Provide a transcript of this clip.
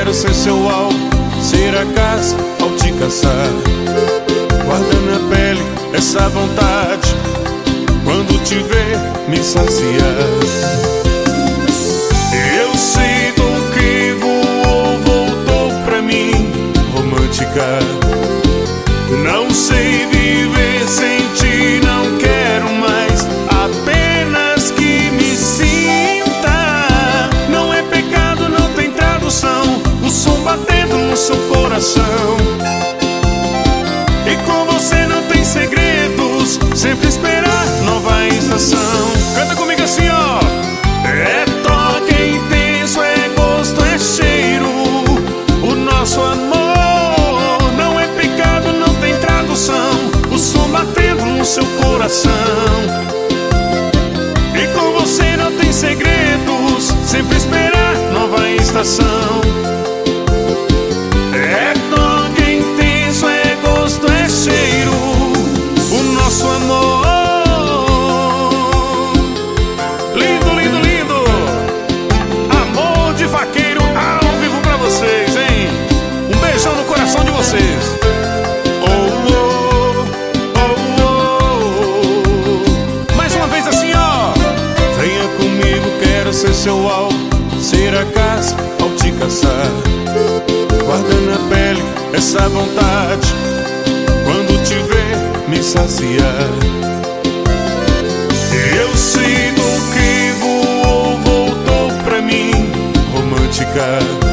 quero ser seu alvo, ser a caça ao te caçar. Guarda na pele essa vontade, quando te ver me saciar. Eu sei do que voou, voltou pra mim, romântica. Não sei viver sem ti, não quero mais, apenas que me sinta. Não é pecado, não tem tradução, o som batendo no seu coração. E com você não tem segredos, sempre esperar nova estação. Canta comigo assim, ó. É toque, é intenso, é gosto, é cheiro, o nosso amor não é pecado, não tem tradução, o som batendo no seu coração. E com você não tem segredos, sempre esperar nova estação. É toque, é intenso, é gosto, é cheiro, o nosso amor. Lindo, lindo, lindo. Amor de vaqueiro ao vivo pra vocês, hein? Um beijão no coração de vocês. Oh, oh, oh, oh. Mais uma vez assim, ó. Venha comigo, quero ser seu alvo, ser a caça ao te caçar. Guarda na pele essa vontade, quando te ver me saciar. Eu sei do que voou, voltou pra mim, romântica.